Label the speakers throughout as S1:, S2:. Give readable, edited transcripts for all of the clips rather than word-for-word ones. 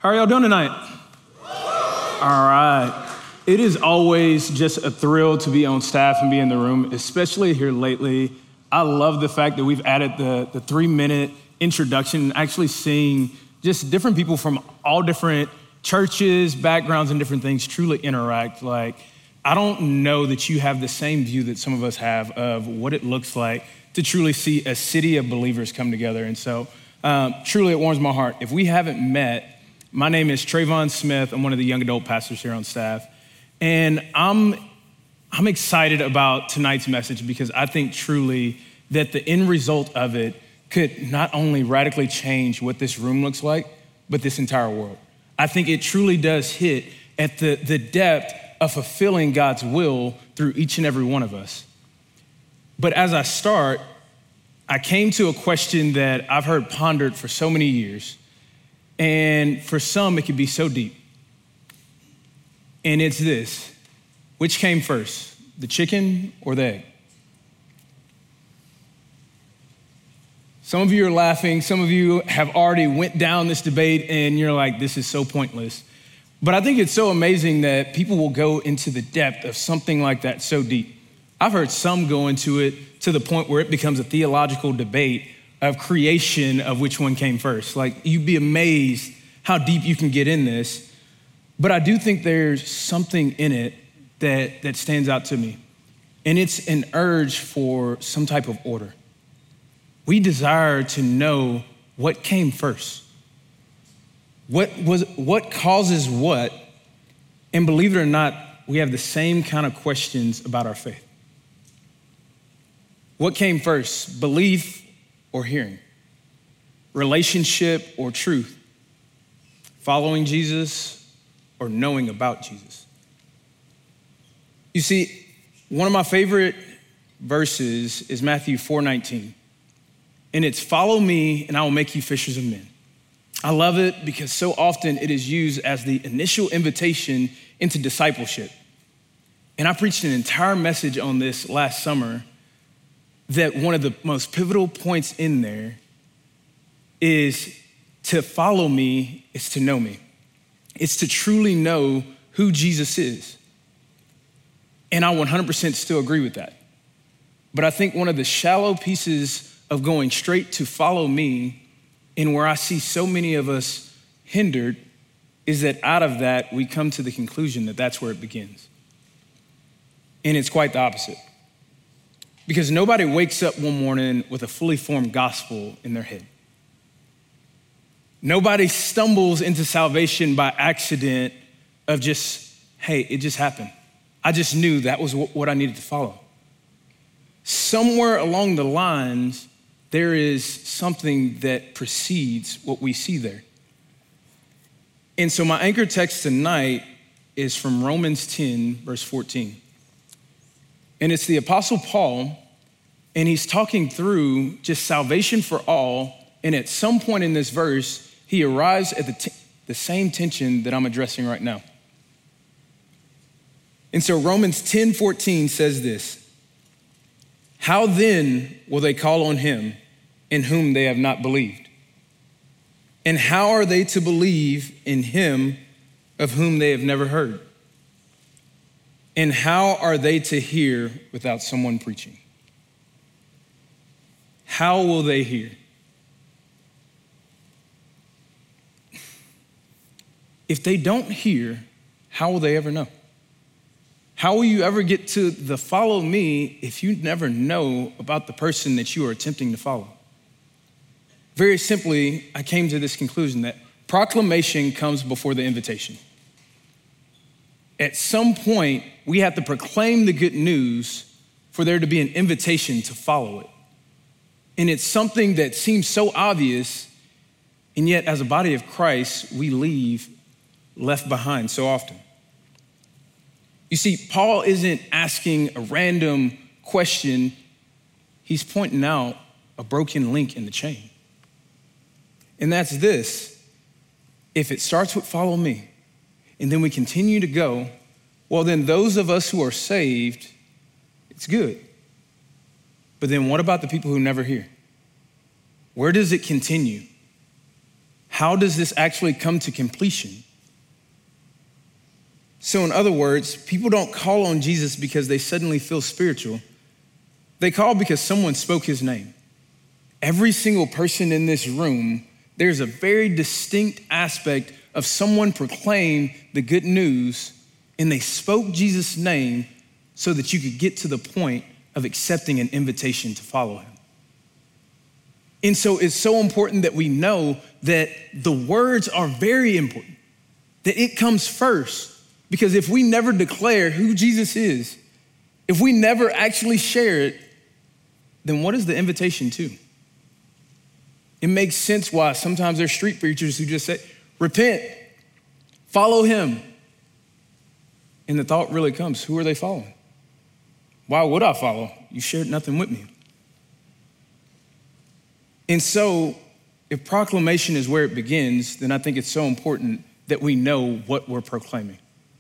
S1: How are y'all doing tonight? All right. It is always just a thrill to be on staff and be in the room, especially here lately. I love the fact that we've added the 3-minute introduction, actually seeing just different people from all different churches, backgrounds, and different things truly interact. Like, I don't know that you have the same view that some of us have of what it looks like to truly see a city of believers come together. And so truly it warms my heart. If we haven't met, my name is Trayvon Smith. I'm one of the young adult pastors here on staff. And I'm excited about tonight's message because I think truly that the end result of it could not only radically change what this room looks like, but this entire world. I think it truly does hit at the depth of fulfilling God's will through each and every one of us. But as I start, I came to a question that I've heard pondered for so many years. And for some, it could be so deep. And it's this: which came first, the chicken or the egg? Some of you are laughing. Some of you have already went down this debate and you're like, this is so pointless. But I think it's so amazing that people will go into the depth of something like that so deep. I've heard some go into it to the point where it becomes a theological debate of creation of which one came first. Like, you'd be amazed how deep you can get in this. But I do think there's something in it that stands out to me. And it's an urge for some type of order. We desire to know what came first. What causes what? And believe it or not, we have the same kind of questions about our faith. What came first, belief or hearing? Relationship or truth? Following Jesus or knowing about Jesus? You see, one of my favorite verses is Matthew 4:19. And it's, follow me and I will make you fishers of men. I love it because so often it is used as the initial invitation into discipleship. And I preached an entire message on this last summer, that one of the most pivotal points in there is to follow me is to know me. It's to truly know who Jesus is. And I 100% still agree with that. But I think one of the shallow pieces of going straight to follow me, and where I see so many of us hindered, is that out of that, we come to the conclusion that that's where it begins. And it's quite the opposite. Because nobody wakes up one morning with a fully formed gospel in their head. Nobody stumbles into salvation by accident of just, hey, it just happened. I just knew that was what I needed to follow. Somewhere along the lines, there is something that precedes what we see there. And so my anchor text tonight is from Romans 10, verse 14. And it's the Apostle Paul, and he's talking through just salvation for all. And at some point in this verse, he arrives at the same tension that I'm addressing right now. And so Romans 10:14 says this: how then will they call on him in whom they have not believed? And how are they to believe in him of whom they have never heard? And how are they to hear without someone preaching? How will they hear? If they don't hear, how will they ever know? How will you ever get to the follow me if you never know about the person that you are attempting to follow? Very simply, I came to this conclusion that proclamation comes before the invitation. At some point, we have to proclaim the good news for there to be an invitation to follow it. And it's something that seems so obvious, and yet as a body of Christ, we leave left behind so often. You see, Paul isn't asking a random question. He's pointing out a broken link in the chain. And that's this: if it starts with follow me, and then we continue to go, well, then those of us who are saved, it's good. But then what about the people who never hear? Where does it continue? how does this actually come to completion? So in other words, people don't call on Jesus because they suddenly feel spiritual. They call because someone spoke his name. Every single person in this room, there's a very distinct aspect of someone proclaimed the good news and they spoke Jesus' name so that you could get to the point of accepting an invitation to follow him. And so it's so important that we know that the words are very important, that it comes first. Because if we never declare who Jesus is, if we never actually share it, then what is the invitation to? It makes sense why sometimes there's street preachers who just say, repent, follow him. And the thought really comes, who are they following? Why would I follow? You shared nothing with me. And so if proclamation is where it begins, then I think it's so important that we know what we're proclaiming.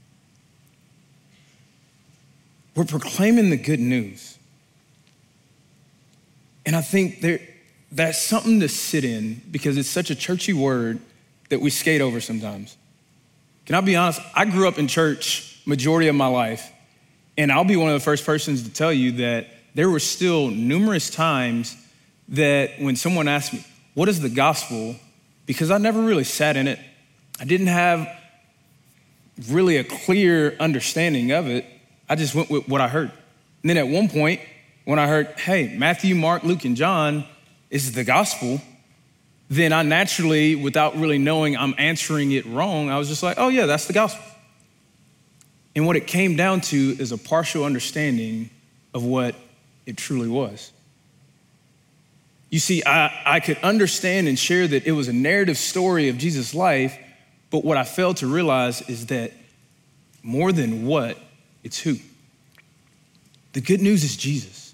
S1: We're proclaiming the good news. And I think that's something to sit in because it's such a churchy word that we skate over sometimes. Can I be honest? I grew up in church majority of my life, and I'll be one of the first persons to tell you that there were still numerous times that when someone asked me, what is the gospel? Because I never really sat in it. I didn't have really a clear understanding of it. I just went with what I heard. And then at one point, when I heard, hey, Matthew, Mark, Luke, and John is the gospel, then I naturally, without really knowing I'm answering it wrong, I was just like, oh yeah, that's the gospel. And what it came down to is a partial understanding of what it truly was. You see, I could understand and share that it was a narrative story of Jesus' life, but what I failed to realize is that more than what, it's who. The good news is Jesus.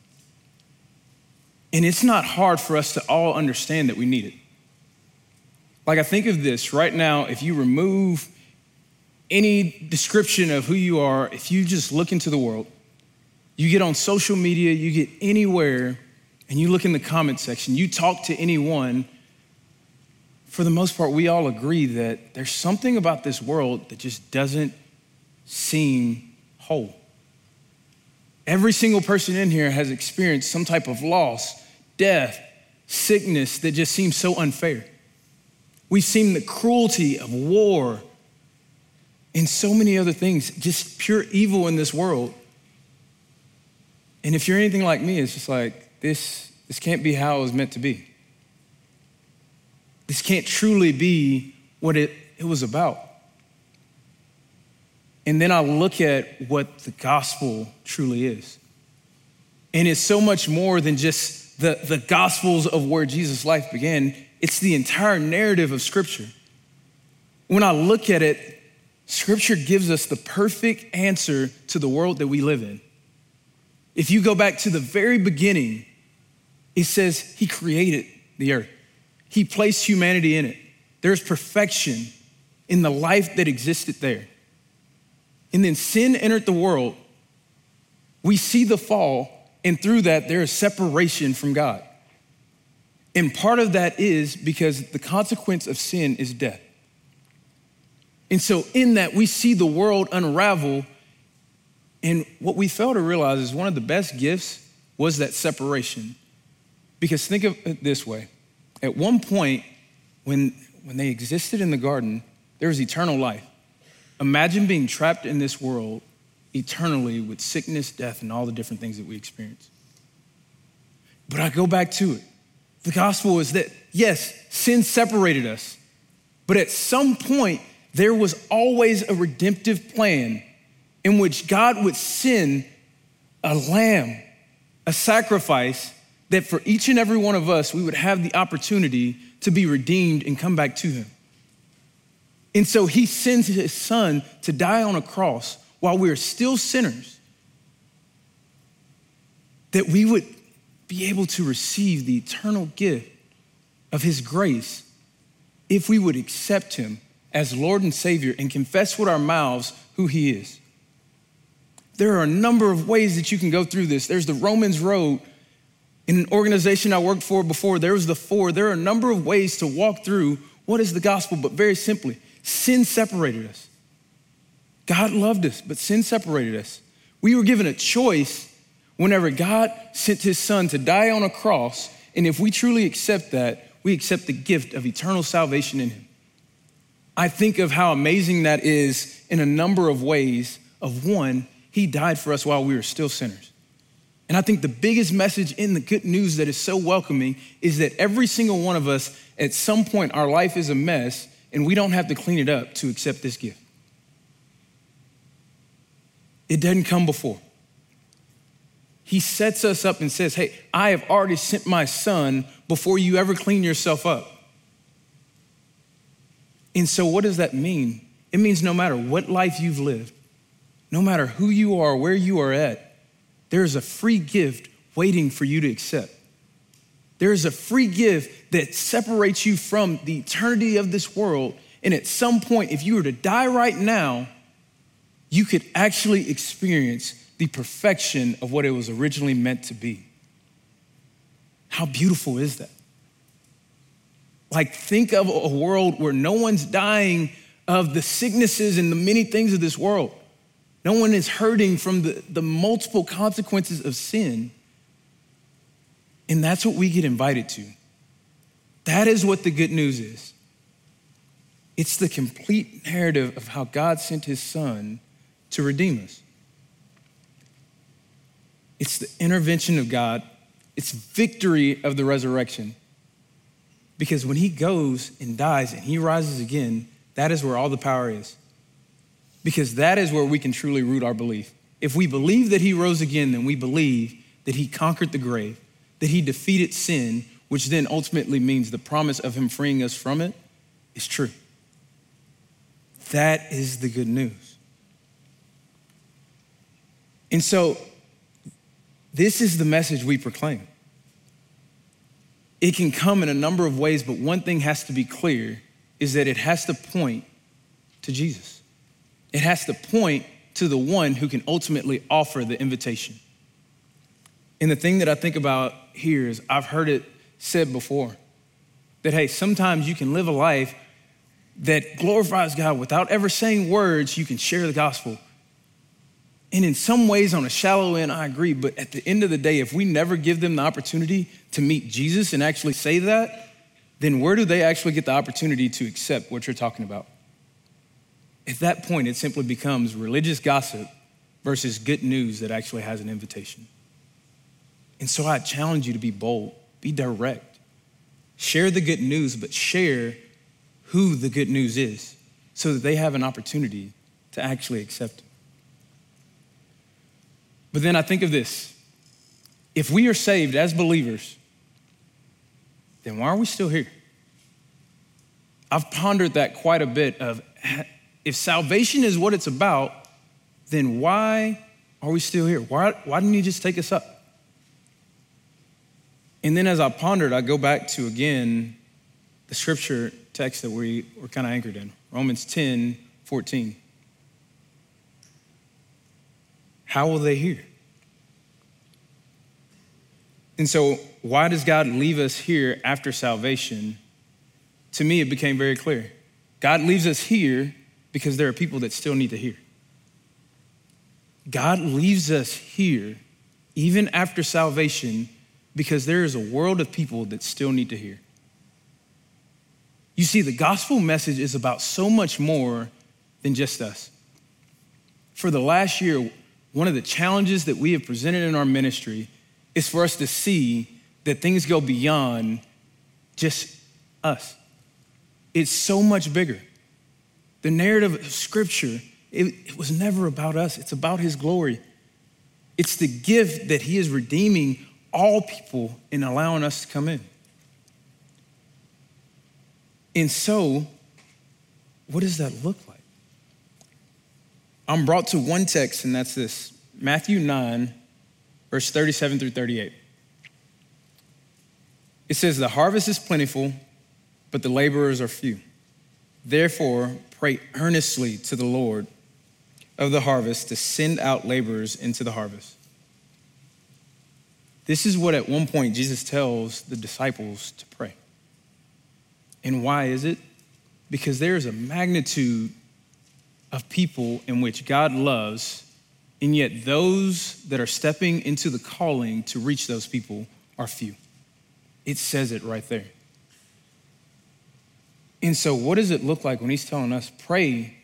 S1: And it's not hard for us to all understand that we need it. Like I think of this right now, if you remove any description of who you are, if you just look into the world, you get on social media, you get anywhere, and you look in the comment section, you talk to anyone, for the most part, we all agree that there's something about this world that just doesn't seem whole. Every single person in here has experienced some type of loss, death, sickness that just seems so unfair. We've seen the cruelty of war and so many other things, just pure evil in this world. And if you're anything like me, it's just like, this can't be how it was meant to be. This can't truly be what it was about. And then I look at what the gospel truly is. And it's so much more than just the gospels of where Jesus' life began. It's the entire narrative of Scripture. When I look at it, Scripture gives us the perfect answer to the world that we live in. If you go back to the very beginning, it says he created the earth. He placed humanity in it. There's perfection in the life that existed there. And then sin entered the world. We see the fall, and through that, there is separation from God. And part of that is because the consequence of sin is death. And so in that, we see the world unravel. And what we fail to realize is one of the best gifts was that separation. Because think of it this way. At one point, when they existed in the garden, there was eternal life. Imagine being trapped in this world eternally with sickness, death, and all the different things that we experience. But I go back to it. The gospel is that, yes, sin separated us, but at some point, there was always a redemptive plan in which God would send a lamb, a sacrifice that for each and every one of us, we would have the opportunity to be redeemed and come back to him. And so he sends his son to die on a cross while we are still sinners, that we would be able to receive the eternal gift of his grace if we would accept him as Lord and Savior and confess with our mouths who he is. There are a number of ways that you can go through this. There's the Romans Road. In an organization I worked for before, there was the 4. There are a number of ways to walk through What is the gospel? But very simply, sin separated us. God loved us, but sin separated us. We were given a choice whenever God sent his son to die on a cross. And if we truly accept that, we accept the gift of eternal salvation in him. I think of how amazing that is in a number of ways. Of one, he died for us while we were still sinners. And I think the biggest message in the good news that is so welcoming is that every single one of us, at some point, our life is a mess and we don't have to clean it up to accept this gift. It doesn't come before. He sets us up and says, hey, I have already sent my son before you ever clean yourself up. And so what does that mean? It means no matter what life you've lived, no matter who you are, where you are at, there is a free gift waiting for you to accept. There is a free gift that separates you from the eternity of this world. And at some point, if you were to die right now, you could actually experience the perfection of what it was originally meant to be. How beautiful is that? Like, think of a world where no one's dying of the sicknesses and the many things of this world. No one is hurting from the multiple consequences of sin. And that's what we get invited to. That is what the good news is. It's the complete narrative of how God sent his son to redeem us. It's the intervention of God. It's victory of the resurrection. Because when he goes and dies and he rises again, that is where all the power is. Because that is where we can truly root our belief. If we believe that he rose again, then we believe that he conquered the grave, that he defeated sin, which then ultimately means the promise of him freeing us from it is true. That is the good news. And so this is the message we proclaim. It can come in a number of ways, but one thing has to be clear is that it has to point to Jesus. It has to point to the one who can ultimately offer the invitation. And the thing that I think about here is I've heard it said before that, hey, sometimes you can live a life that glorifies God without ever saying words. You can share the gospel. And in some ways, on a shallow end, I agree. But at the end of the day, if we never give them the opportunity to meet Jesus and actually say that, then where do they actually get the opportunity to accept what you're talking about? At that point, it simply becomes religious gossip versus good news that actually has an invitation. And so I challenge you to be bold, be direct. Share the good news, but share who the good news is so that they have an opportunity to actually accept it. But then I think of this. If we are saved as believers, then why are we still here? I've pondered that quite a bit of, if salvation is what it's about, then why are we still here? Why didn't he just take us up? And then as I pondered, I go back to, again, the scripture text that we're kind of anchored in, Romans 10:14. How will they hear? And so why does God leave us here after salvation? To me, it became very clear. God leaves us here because there are people that still need to hear. God leaves us here even after salvation because there is a world of people that still need to hear. You see, the gospel message is about so much more than just us. For the last year, one of the challenges that we have presented in our ministry is for us to see that things go beyond just us. It's so much bigger. The narrative of Scripture, it was never about us. It's about his glory. It's the gift that he is redeeming all people and allowing us to come in. And so, what does that look like? I'm brought to one text, and that's this, Matthew 9, verse 37 through 38. It says, the harvest is plentiful, but the laborers are few. Therefore, pray earnestly to the Lord of the harvest to send out laborers into the harvest. This is what at one point Jesus tells the disciples to pray. And why is it? because there is a magnitude of people in which God loves, and yet those that are stepping into the calling to reach those people are few. It says it right there. And so what does it look like when he's telling us, pray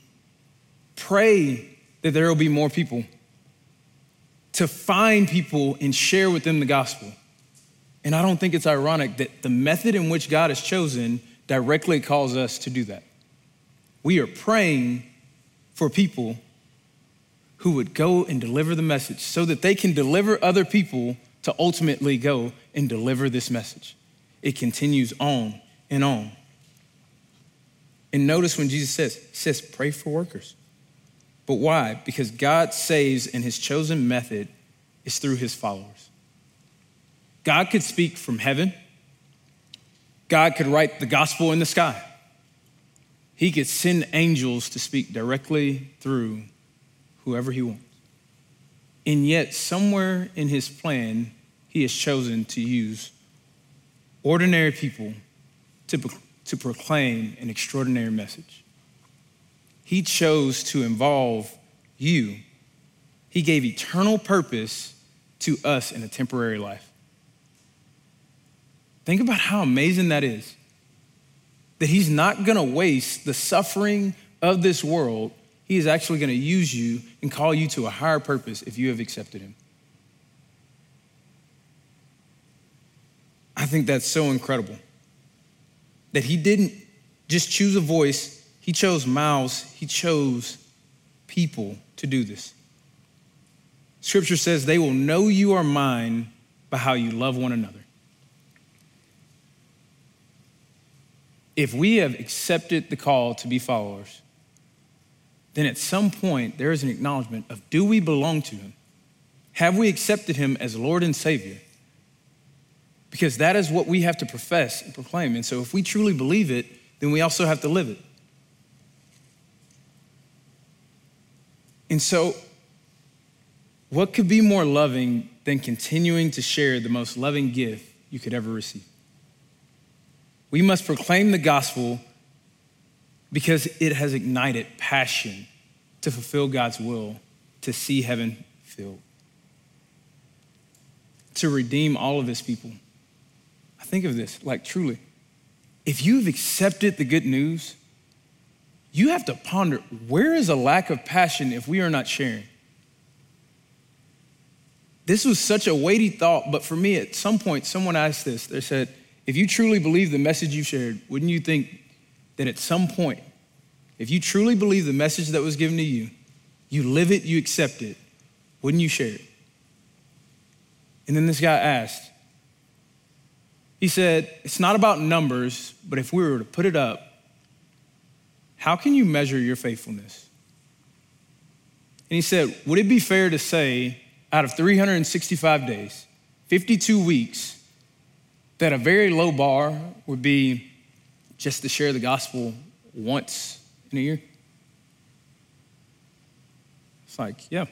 S1: that there will be more people, to find people and share with them the gospel? And I don't think it's ironic that the method in which God has chosen directly calls us to do that. We are praying for people who would go and deliver the message so that they can deliver other people to ultimately go and deliver this message. It continues on and on. And notice when Jesus says, pray for workers. But why? Because God saves, and his chosen method is through his followers. God could speak from heaven. God could write the gospel in the sky. He could send angels to speak directly through whoever he wants. And yet, somewhere in his plan, he has chosen to use ordinary people to proclaim an extraordinary message. He chose to involve you. He gave eternal purpose to us in a temporary life. Think about how amazing that is. That he's not gonna waste the suffering of this world. He is actually gonna use you and call you to a higher purpose if you have accepted him. I think that's so incredible. That he didn't just choose a voice, he chose mouths, he chose people to do this. Scripture says they will know you are mine by how you love one another. If we have accepted the call to be followers, then at some point there is an acknowledgement of, do we belong to him? Have we accepted him as Lord and Savior? Because that is what we have to profess and proclaim. And so if we truly believe it, then we also have to live it. And so what could be more loving than continuing to share the most loving gift you could ever receive? We must proclaim the gospel because it has ignited passion to fulfill God's will, to see heaven filled, to redeem all of his people. I think of this, like truly, if you've accepted the good news, you have to ponder, where is a lack of passion if we are not sharing? This was such a weighty thought, but for me, at some point, someone asked this. They said, if you truly believe the message you shared, wouldn't you think that at some point, if you truly believe the message that was given to you, you live it, you accept it, wouldn't you share it? And then this guy asked, he said, it's not about numbers, but if we were to put it up, how can you measure your faithfulness? And he said, would it be fair to say out of 365 days, 52 weeks, that a very low bar would be just to share the gospel once in a year? It's like, yeah.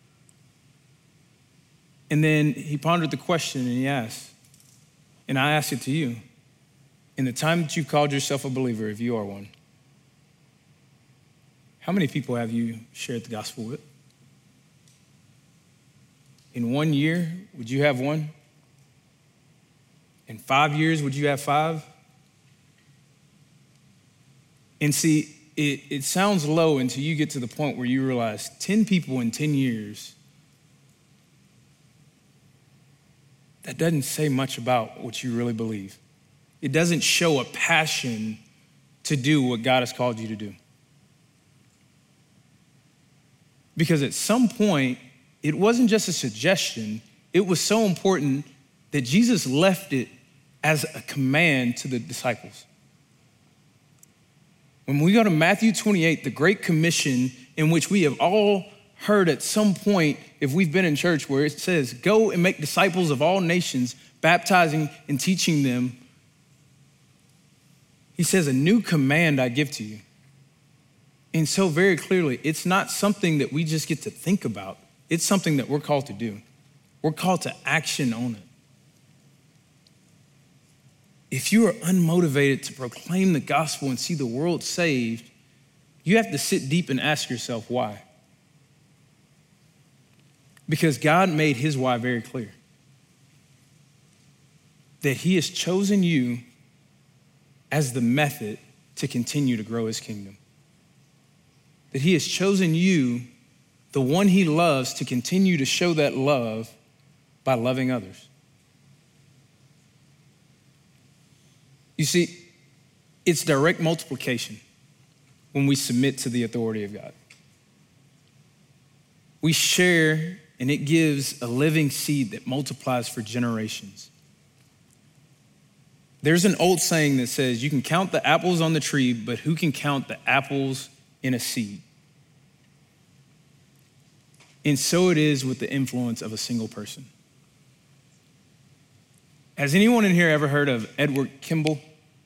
S1: And then he pondered the question and he asked, and I ask it to you, in the time that you've called yourself a believer, if you are one, how many people have you shared the gospel with? In 1 year, would you have one? In 5 years, would you have 5? And see, it sounds low until you get to the point where you realize 10 people in 10 years, that doesn't say much about what you really believe. It doesn't show a passion to do what God has called you to do. Because at some point, it wasn't just a suggestion, it was so important that Jesus left it as a command to the disciples. When we go to Matthew 28, the Great Commission, in which we have all heard at some point, if we've been in church, where it says, go and make disciples of all nations, baptizing and teaching them. He says, a new command I give to you. And so very clearly, it's not something that we just get to think about. It's something that we're called to do. We're called to action on it. if you are unmotivated to proclaim the gospel and see the world saved, you have to sit deep and ask yourself why. Because God made his why very clear. That he has chosen you as the method to continue to grow his kingdom. That he has chosen you, the one he loves, to continue to show that love by loving others. You see, it's direct multiplication when we submit to the authority of God. We share, and it gives a living seed that multiplies for generations. There's an old saying that says, you can count the apples on the tree, but who can count the apples in a seed? And so it is with the influence of a single person. Has anyone in here ever heard of Edward Kimball?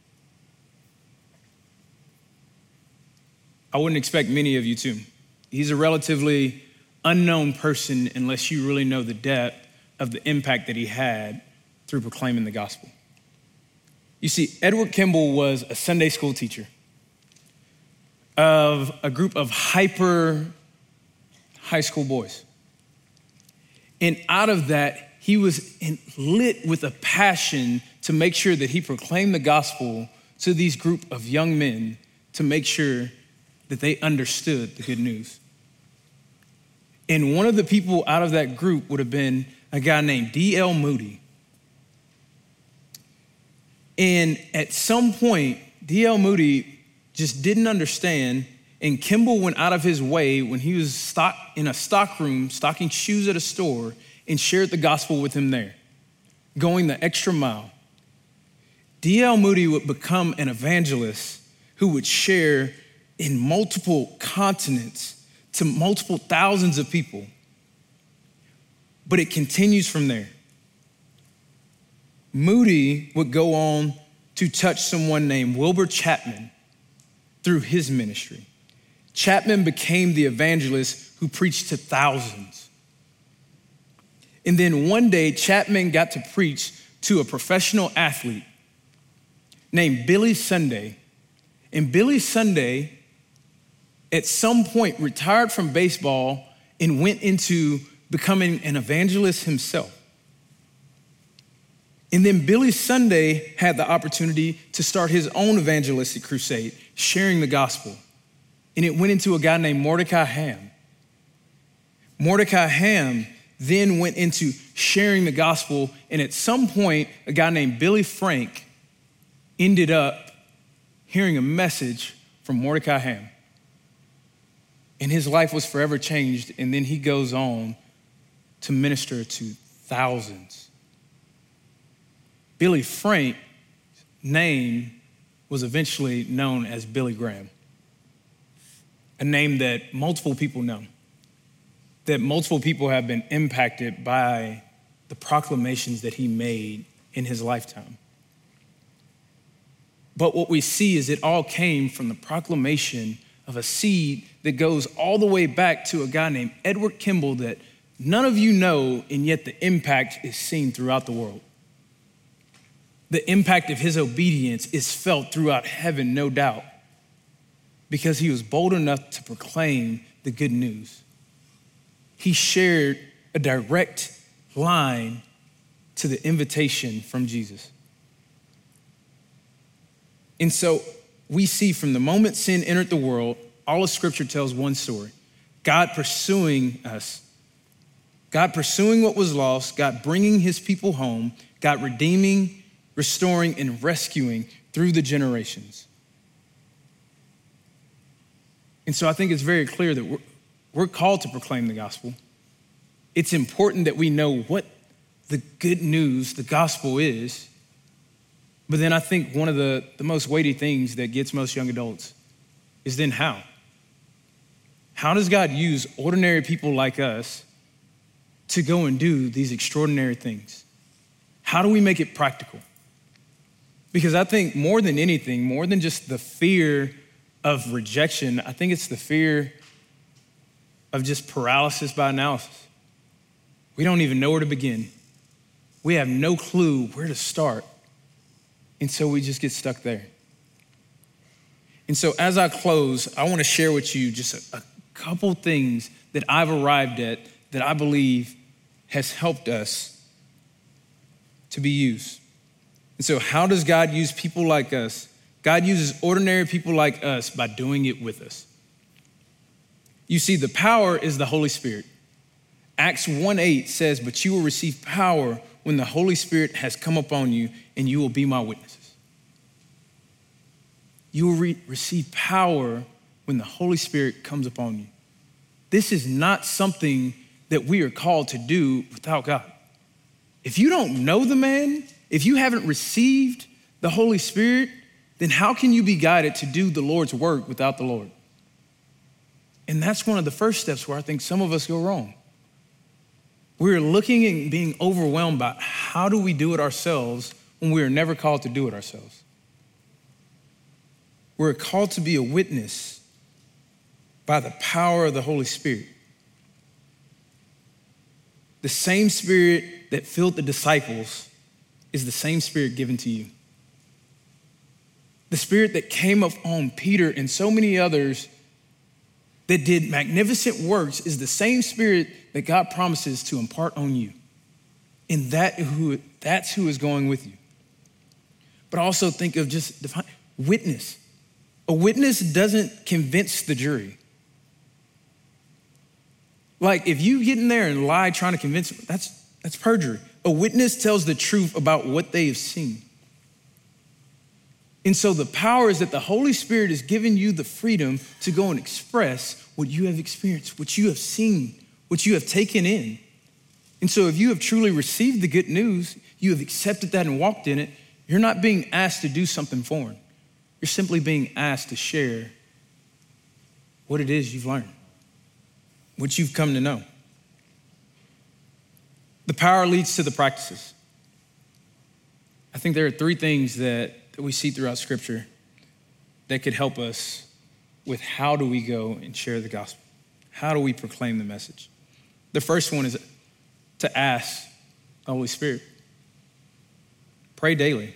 S1: I wouldn't expect many of you to. He's a relatively unknown person unless you really know the depth of the impact that he had through proclaiming the gospel. You see, Edward Kimball was a Sunday school teacher of a group of hyper high school boys. And out of that, he was lit with a passion to make sure that he proclaimed the gospel to these group of young men to make sure that they understood the good news. And one of the people out of that group would have been a guy named D.L. Moody. And at some point, D.L. Moody just didn't understand, and Kimball went out of his way when he was in a stock room, stocking shoes at a store, and shared the gospel with him there, going the extra mile. D.L. Moody would become an evangelist who would share in multiple continents to multiple thousands of people. But it continues from there. Moody would go on to touch someone named Wilbur Chapman through his ministry. Chapman became the evangelist who preached to thousands. And then one day, Chapman got to preach to a professional athlete named Billy Sunday. And Billy Sunday, at some point, retired from baseball and went into becoming an evangelist himself. And then Billy Sunday had the opportunity to start his own evangelistic crusade, sharing the gospel. And it went into a guy named Mordecai Ham. Mordecai Ham then went into sharing the gospel. And at some point, a guy named Billy Frank ended up hearing a message from Mordecai Ham. And his life was forever changed. And then he goes on to minister to thousands. Billy Frank's name was eventually known as Billy Graham, a name that multiple people know, that multiple people have been impacted by the proclamations that he made in his lifetime. But what we see is it all came from the proclamation of a seed that goes all the way back to a guy named Edward Kimball that none of you know, and yet the impact is seen throughout the world. The impact of his obedience is felt throughout heaven, no doubt, because he was bold enough to proclaim the good news. He shared a direct line to the invitation from Jesus. And so we see from the moment sin entered the world, all of Scripture tells one story. God pursuing us, God pursuing what was lost, God bringing his people home, God redeeming, restoring, and rescuing through the generations. And so I think it's very clear that we're called to proclaim the gospel. It's important that we know what the good news, the gospel is. But then I think one of the most weighty things that gets most young adults is then how? How does God use ordinary people like us to go and do these extraordinary things? How do we make it practical? Because I think more than anything, more than just the fear of rejection, I think it's the fear of just paralysis by analysis. We don't even know where to begin. We have no clue where to start. And so we just get stuck there. And so as I close, I want to share with you just a couple things that I've arrived at that I believe has helped us to be used. And so how does God use people like us? God uses ordinary people like us by doing it with us. You see, the power is the Holy Spirit. Acts 1:8 says, but you will receive power when the Holy Spirit has come upon you, and you will be my witnesses. You will receive power when the Holy Spirit comes upon you. This is not something that we are called to do without God. If you don't know the man, if you haven't received the Holy Spirit, then how can you be guided to do the Lord's work without the Lord? And that's one of the first steps where I think some of us go wrong. We're looking and being overwhelmed by how do we do it ourselves when we are never called to do it ourselves. We're called to be a witness by the power of the Holy Spirit. The same Spirit that filled the disciples is the same Spirit given to you. The Spirit that came up on Peter and so many others that did magnificent works is the same Spirit that God promises to impart on you. And that's who is going with you. But also think of just define witness. A witness doesn't convince the jury. Like if you get in there and lie trying to convince them, that's perjury. A witness tells the truth about what they have seen. And so the power is that the Holy Spirit is giving you the freedom to go and express what you have experienced, what you have seen, what you have taken in. And so if you have truly received the good news, you have accepted that and walked in it, you're not being asked to do something foreign. You're simply being asked to share what it is you've learned, what you've come to know. The power leads to the practices. I think there are three things that we see throughout Scripture that could help us with how do we go and share the gospel? How do we proclaim the message? The first one is to ask the Holy Spirit. Pray daily.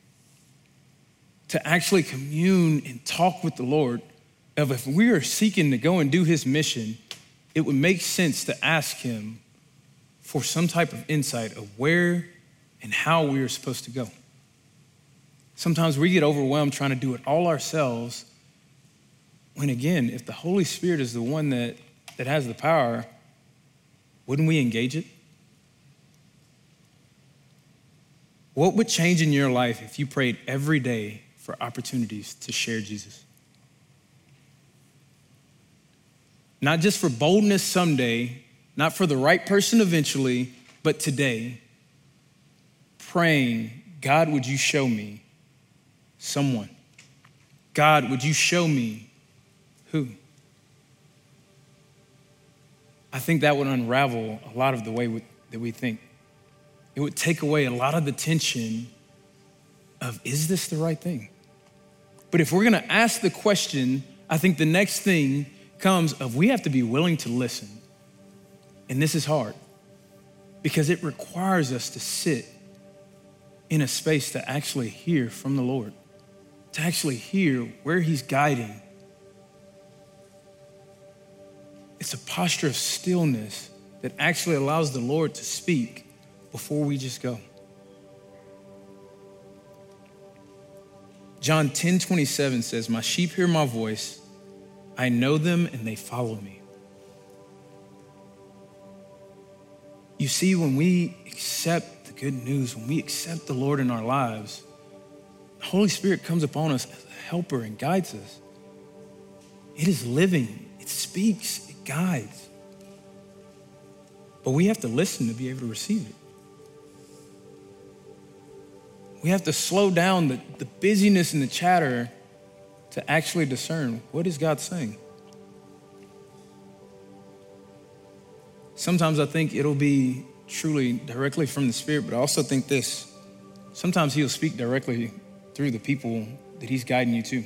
S1: To actually commune and talk with the Lord of if we are seeking to go and do his mission, it would make sense to ask him for some type of insight of where and how we are supposed to go. Sometimes we get overwhelmed trying to do it all ourselves, when again, if the Holy Spirit is the one that has the power, wouldn't we engage it? What would change in your life if you prayed every day for opportunities to share Jesus? Not just for boldness someday, not for the right person eventually, but today, praying, God, would you show me someone? God, would you show me who? I think that would unravel a lot of the way that we think. It would take away a lot of the tension of, is this the right thing? But if we're gonna ask the question, I think the next thing comes of we have to be willing to listen. And this is hard because it requires us to sit in a space to actually hear from the Lord, to actually hear where he's guiding. It's a posture of stillness that actually allows the Lord to speak before we just go. John 10:27 says, my sheep hear my voice. I know them and they follow me. You see, when we accept the good news, when we accept the Lord in our lives, the Holy Spirit comes upon us as a helper and guides us. It is living, it speaks, it guides. But we have to listen to be able to receive it. We have to slow down the busyness and the chatter to actually discern, what is God saying? Sometimes I think it'll be truly directly from the Spirit, but I also think this, sometimes he'll speak directly through the people that he's guiding you to.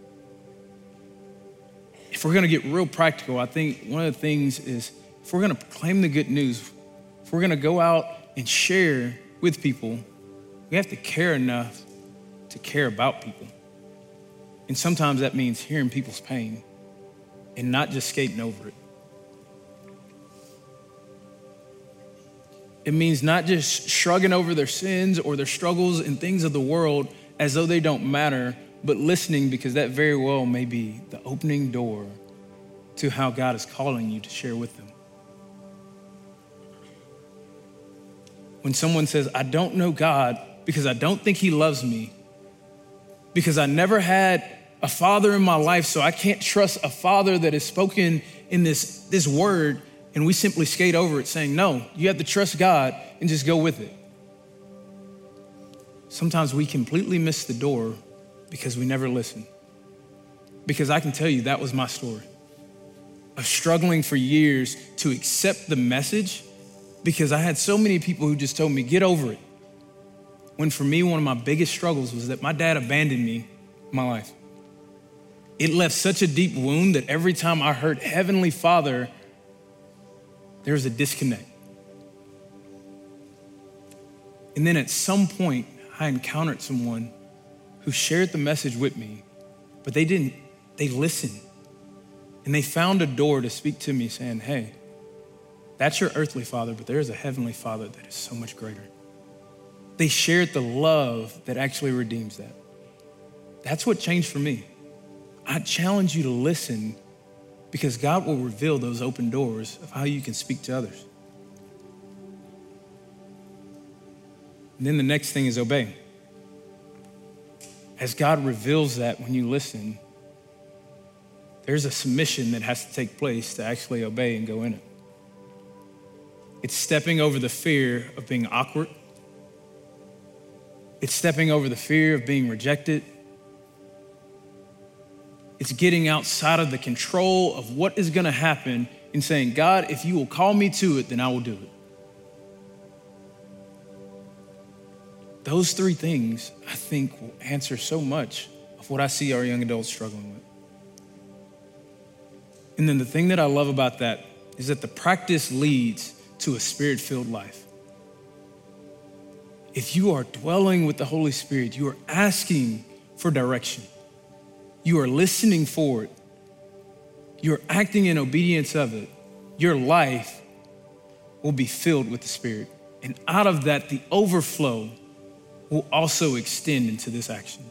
S1: If we're gonna get real practical, I think one of the things is if we're gonna proclaim the good news, if we're gonna go out and share with people, we have to care enough to care about people. And sometimes that means hearing people's pain and not just skating over it. It means not just shrugging over their sins or their struggles and things of the world as though they don't matter, but listening, because that very well may be the opening door to how God is calling you to share with them. When someone says, I don't know God because I don't think he loves me, because I never had a father in my life, so I can't trust a father that is spoken in this word, and we simply skate over it saying, no, you have to trust God and just go with it. Sometimes we completely miss the door because we never listen. Because I can tell you that was my story of struggling for years to accept the message, because I had so many people who just told me, get over it. When for me, one of my biggest struggles was that my dad abandoned me in my life. It left such a deep wound that every time I heard Heavenly Father, there was a disconnect. And then at some point, I encountered someone who shared the message with me, but they listened. And they found a door to speak to me saying, hey, that's your earthly father, but there's a heavenly Father that is so much greater. They shared the love that actually redeems that. That's what changed for me. I challenge you to listen, because God will reveal those open doors of how you can speak to others. And then the next thing is obey. As God reveals that when you listen, there's a submission that has to take place to actually obey and go in it. It's stepping over the fear of being awkward. It's stepping over the fear of being rejected. It's getting outside of the control of what is going to happen and saying, God, if you will call me to it, then I will do it. Those three things, I think, will answer so much of what I see our young adults struggling with. And then the thing that I love about that is that the practice leads to a spirit-filled life. If you are dwelling with the Holy Spirit, you are asking for direction. You are listening for it. You're acting in obedience of it. Your life will be filled with the Spirit. And out of that, the overflow will also extend into this action.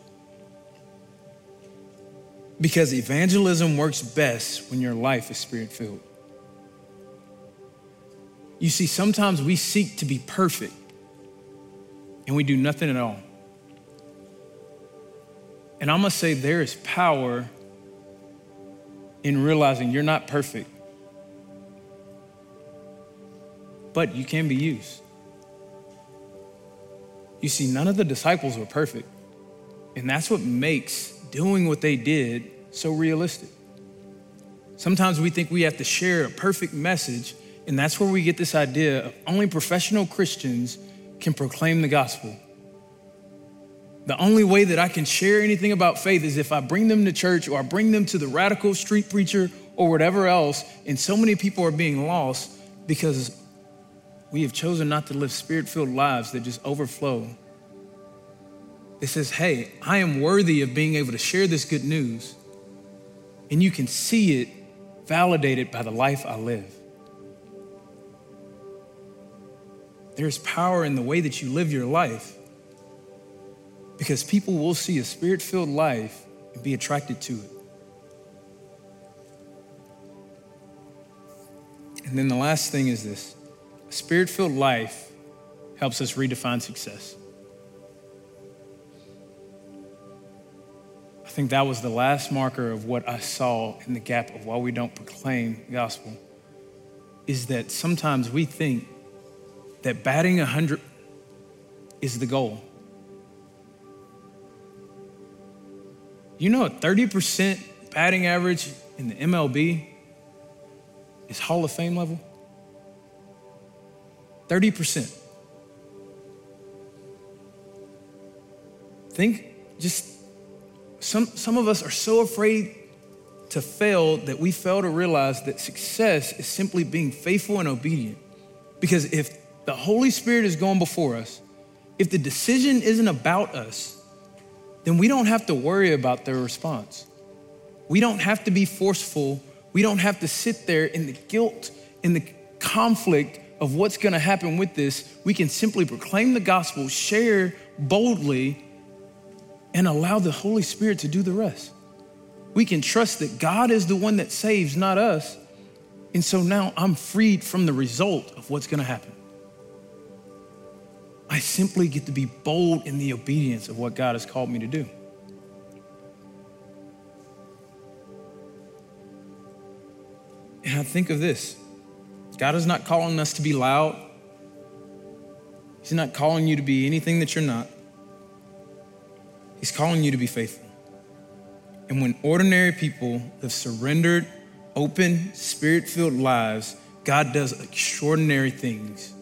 S1: Because evangelism works best when your life is Spirit-filled. You see, sometimes we seek to be perfect and we do nothing at all. And I must say, there is power in realizing you're not perfect, but you can be used. You see, none of the disciples were perfect, and that's what makes doing what they did so realistic. Sometimes we think we have to share a perfect message, and that's where we get this idea of only professional Christians can proclaim the gospel. The only way that I can share anything about faith is if I bring them to church or I bring them to the radical street preacher or whatever else, and so many people are being lost because we have chosen not to live Spirit-filled lives that just overflow. It says, hey, I am worthy of being able to share this good news, and you can see it validated by the life I live. There's power in the way that you live your life, because people will see a Spirit-filled life and be attracted to it. And then the last thing is this: a Spirit-filled life helps us redefine success. I think that was the last marker of what I saw in the gap of why we don't proclaim the gospel, is that sometimes we think that batting 100 is the goal. You know, a 30% batting average in the MLB is Hall of Fame level? 30%. Think, just some of us are so afraid to fail that we fail to realize that success is simply being faithful and obedient. Because if the Holy Spirit is going before us, if the decision isn't about us, then we don't have to worry about their response. We don't have to be forceful. We don't have to sit there in the guilt, in the conflict of what's gonna happen with this. We can simply proclaim the gospel, share boldly, and allow the Holy Spirit to do the rest. We can trust that God is the one that saves, not us. And so now I'm freed from the result of what's gonna happen. I simply get to be bold in the obedience of what God has called me to do. And I think of this. God is not calling us to be loud. He's not calling you to be anything that you're not. He's calling you to be faithful. And when ordinary people have surrendered, open, spirit-filled lives, God does extraordinary things.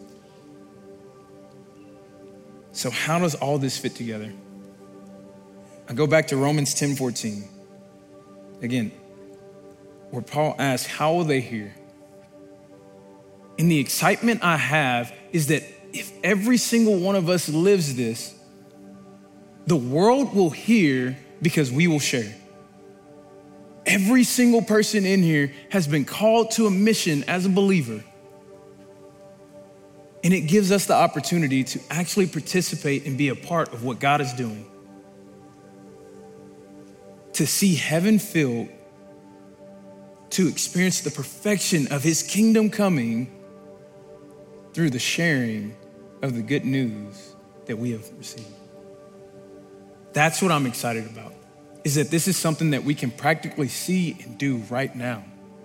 S1: So how does all this fit together? I go back to Romans 10:14. Again, where Paul asks, how will they hear? And the excitement I have is that if every single one of us lives this, the world will hear because we will share. Every single person in here has been called to a mission as a believer. And it gives us the opportunity to actually participate and be a part of what God is doing. To see heaven filled, to experience the perfection of his kingdom coming through the sharing of the good news that we have received. That's what I'm excited about, is that this is something that we can practically see and do right now.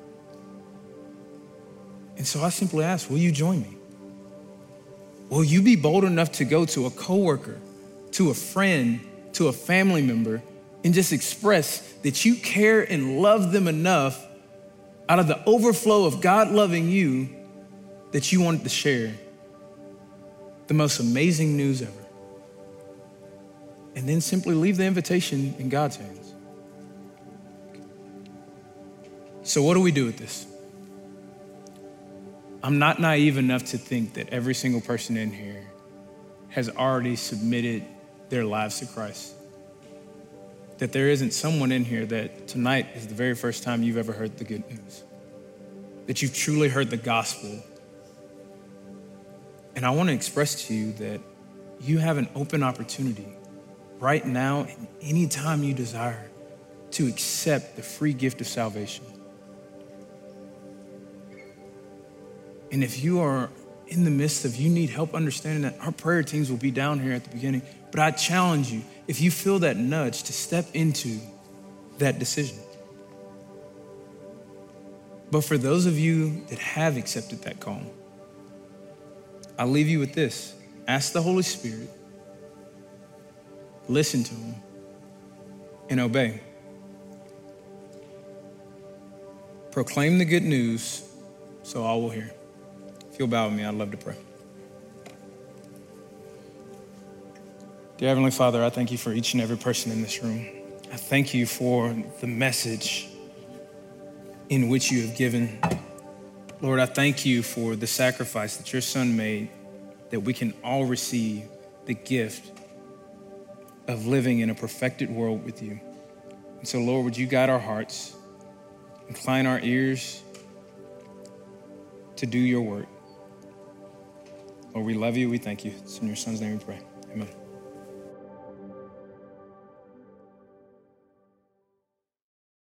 S1: And so I simply ask, will you join me? Will you be bold enough to go to a coworker, to a friend, to a family member, and just express that you care and love them enough out of the overflow of God loving you that you wanted to share the most amazing news ever? And then simply leave the invitation in God's hands. So what do we do with this? I'm not naive enough to think that every single person in here has already submitted their lives to Christ. That there isn't someone in here that tonight is the very first time you've ever heard the good news. That you've truly heard the gospel. And I want to express to you that you have an open opportunity right now and anytime you desire to accept the free gift of salvation. And if you are in the midst of, you need help understanding that, our prayer teams will be down here at the beginning. But I challenge you, if you feel that nudge, to step into that decision. But for those of you that have accepted that call, I'll leave you with this. Ask the Holy Spirit, listen to him, and obey. Proclaim the good news so all will hear. If you'll bow with me, I'd love to pray. Dear Heavenly Father, I thank you for each and every person in this room. I thank you for the message in which you have given. Lord, I thank you for the sacrifice that your Son made, that we can all receive the gift of living in a perfected world with you. And so, Lord, would you guide our hearts, incline our ears to do your work. Lord, we love you. We thank you. It's in your Son's name we pray. Amen.